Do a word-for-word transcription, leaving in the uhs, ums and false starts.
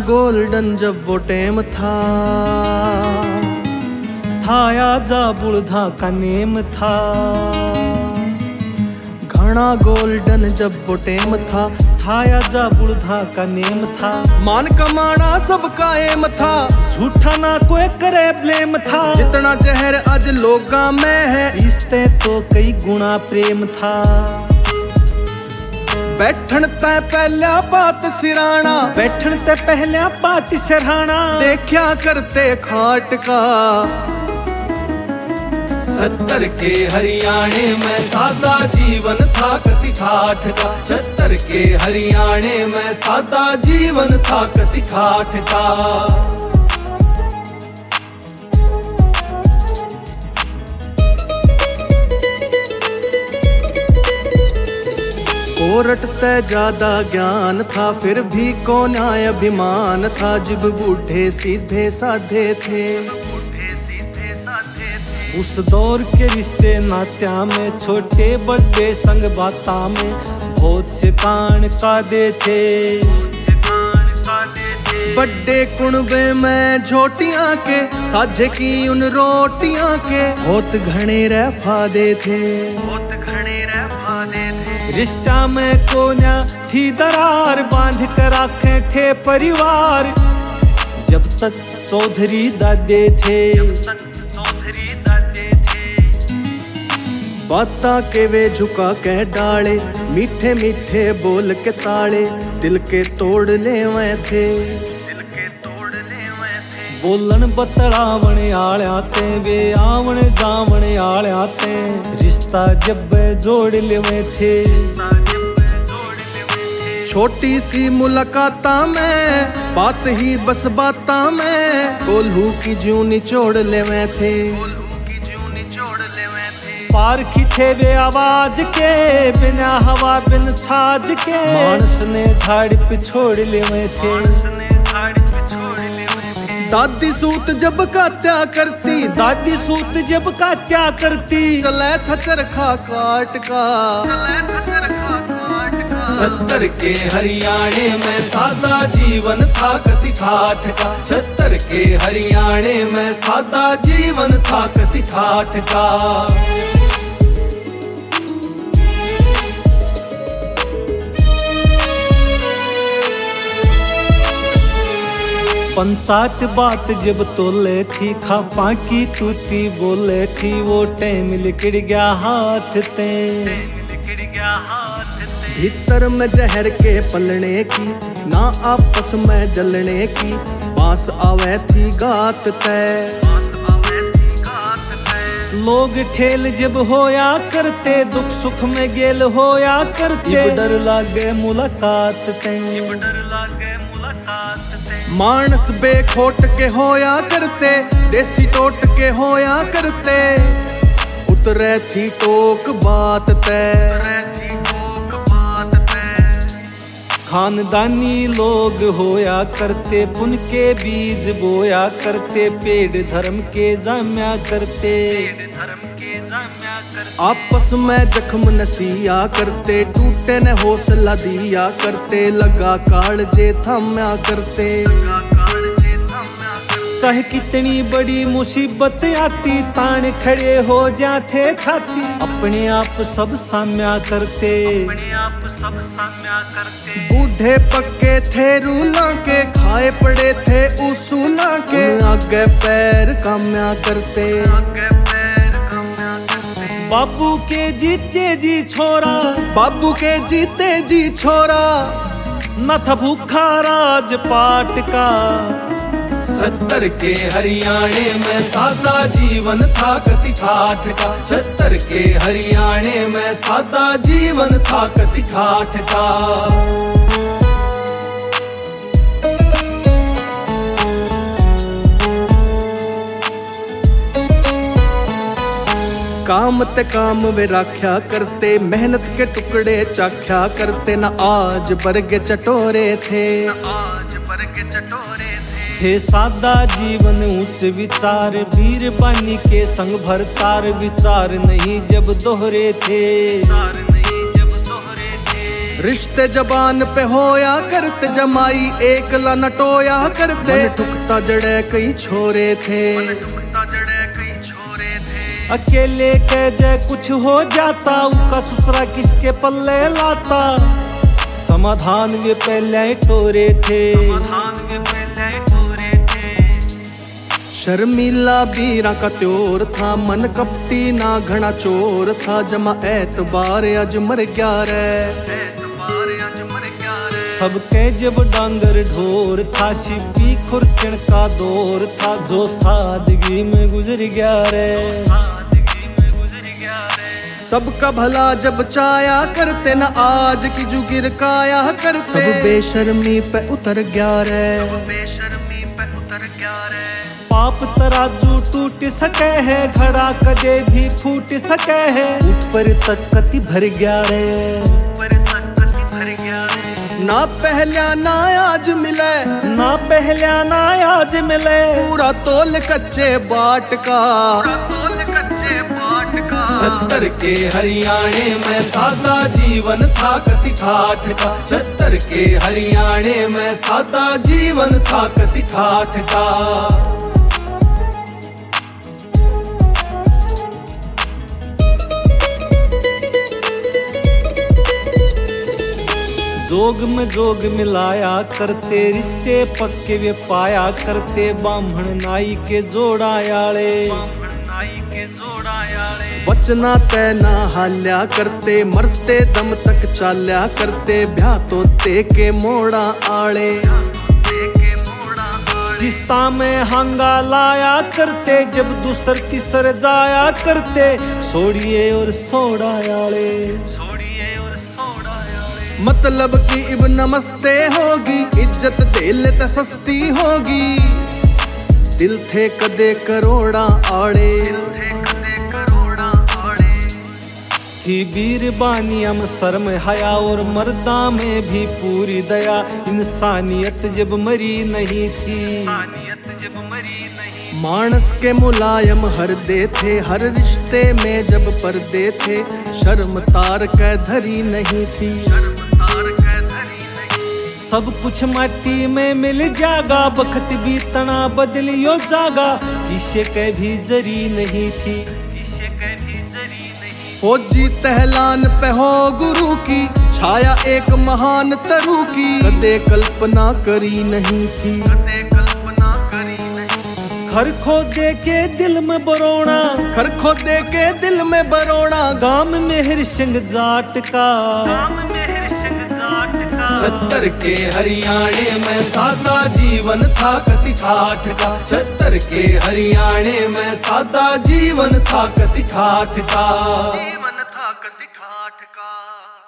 Golden जब वो टेम था, ठाया जा बुढ़ा का नेम था। घना गोल्डन जब वो टेम था, ठाया जा बुढ़ा का नेम था। मान कमाना सबका एम था, झूठा ना कोई करे ब्लेम था। जितना जहर आज लोगा में है, इसते तो कई गुना प्रेम था। बैठन तै पहला बात सिराना, बैठन ते पहला बात सिराना। देखा करते खाट का सत्तर के हरियाणे में सादा जीवन था कति ठाठ का। सत्तर के हरियाणे में सादा जीवन था कति ठाठ का। कोरट ते ज्यादा ज्ञान था, फिर भी को न्याय अभिमान था। जब बूढ़े सीधे साधे थे, उस दौर के रिश्ते नात्या में, छोटे बड़े संग बाता में बहुत से कान कादे थे। बड़े कुणबे में झोटियां के, साझे की उन रोटियां के बहुत घने रह फादे थे, बहुत घने रह फादे थे। रिश्ता में कोन्या थी दरार, बांध कर आखे थे परिवार। जब तक चौधरी दादे थे, जब तक चौधरी दादे थे। बाता के वे झुका के डाले, मीठे मीठे बोल के ताले दिल के तोड़ ले वे थे, दिल के तोड़ ले वे थे। बोलन बतड़ावण आल्या ते, वे आवण जावण आल्या ते। रिश्ता जब जोड़ लेवे थे, छोटी सी मुलाकाता में, बात ही बस बाता में कोल्हू की जूं निचोड़ लेवे थे, कोल्हू की जूं निचोड़ लेवे थे। पार की थे वे आवाज के, बिना हवा बिन छाज के। मानस ने झाड़ पे छोड़ लेवे थे, मानस ने झाड़ पे छोड़ लेवे थे। दादी सूत जब का त्या करती, दादी सूत जब का त्या करती। चले था चरखा काट का, चले था चरखा काट का। सत्तर के हरियाणे में सादा जीवन था कति ठाठ का। सत्तर के हरियाणे में सादा जीवन था कति ठाठ का। पंचायत बात जब तोले थी, खापा की तूती बोले थी। वो टाइम लिकड़ गया हाथ ते, लिकड़ गया हाथ ते। भीतर में जहर के पलने की, ना आपस में जलने की। बांस आवे थी गात ते, बांस आवे थी गात ते। लोग ठेल जब होया करते, दुख सुख में गेल होया करते। डर लागे मुलाकात ते, डर लागे मुलाकात ते। मानस बेखोट के होया करते, देसी टोट के होया करते। उतरे थी टोक बात ते, खानदानी लोग होया करते। पुन के बीज बोया करते, पेड़ धर्म के जाम्या करते, पेड़ धर्म के जाम्या करते। आपस में जख्म नसिया करते, टूटे ने हौसला दिया करते। लगा कालजे थम्या करते, चाहे कितनी बड़ी मुसीबत आती, तान खड़े हो जाते छाती। अपने आप सब साम्या करते, अपने आप सब साम्या करते। बूढ़े पक्के थे रूला के, खाए पड़े थे उसूला के। आगे पैर काम्या करते, आगे पैर काम्या करते। बाबू के जीते जी छोरा, बाबू के जीते जी छोरा। न था भूखा राजपाट का। सत्तर के हरियाणे में सादा जीवन था कति ठाठ का। सत्तर के हरियाणे में सादा जीवन था कति ठाठ का। काम ते काम वे राख्या करते, मेहनत के टुकड़े चाख्या करते। न आज बरगे चटोरे थे, न आज बरगे चटोरे थे। थे सादा जीवन उच्च विचार, वीर बानी के संग भरतार। विचार नहीं जब दोहरे थे, विचार नहीं जब दोहरे थे। रिश्ते जबान पे होया करते, जमाई एक ला नटोया करते। मन टुकता जड़े कई छोरे थे, मन टुकता जड़े कई छोरे थे। अकेले के जे कुछ हो जाता, उसका ससुरा किसके पल्ले लाता। समाधान वे पहले टोरे थे, समाधान वे पहले टोरे थे। शर्मीला बीरा का त्योर था, मन कपटी ना घना चोर था। जमा एतबार अज मर गया रे, एतबार अज मर गया रे। सबके जब डांगर ढोर था, शिपी खुरचन का दौर था। जो सादगी में गुजर गया रे, सबका भला जब चाया करते, न आज की जुगिर काया करते। सब बेशर्मी पे उतर गया रे, सब बेशर्मी पे उतर गया रे। पाप तराजू टूट सके है, घड़ा कदे भी फूट सके है। ऊपर तक कति भर गया रे, ऊपर तक कति भर गया रे। ना पहला ना आज मिले, ना पहला ना आज मिले। पूरा तोल कच्चे बाट का, पूरा तोल कच्चे बाट का। सत्तर के हरियाणे में सादा जीवन था कति ठाठ का। सत्तर के हरियाणे में सादा जीवन था कति ठाठ का। जोग में जोग मिलाया करते, रिश्ते पक्के वे पाया करते। बामण नाई के जोड़ा याले, बामण नाई के जोड़ा याले। बचना तय ना हाल्या करते, मरते दम तक चाल्या करते। ब्याह तो ते के मोड़ा आले, रिश्ता में हंगा लाया करते। जब दूसर तीसर जाया करते, सोड़िए और सोड़ा याले, सोड़िए और सोड़ा याले। मतलब की इब नमस्ते होगी, इज्जत दिल ते सस्ती होगी। दिल थे कदे करोड़ा आड़े, दिल थे कदे करोड़ा आड़े। थी बीरबानी हम शर्म हया, और मर्दा में भी पूरी दया। इंसानियत जब मरी नहीं थी, इंसानियत जब मरी नहीं। मानस के मुलायम हर दे थे, हर रिश्ते में जब पर्दे थे। शर्म तार कै धरी नहीं थी, शर्म तार कै धरी नहीं। सब कुछ माटी में मिल जागा, बखत भी तना बदलियो जागा। किसे के भी जरी नहीं थी, किसे के भी जरी नहीं। फौजी तहलान पे हो गुरु की छाया, एक महान तरु की। कदे कल्पना करी नहीं थी, कदे कल्पना करी नहीं। खर खोदे के दिल में बरोना, खर खोदे के दिल में बरोना। गाम में हर सिंह जाट का, गाम में हर सिंह जाट का। सत्तर के हरियाणे में सादा जीवन था कति ठाठ का। सत्तर के हरियाणे में सादा जीवन था कति ठाठ का, जीवन था कति ठाठ का।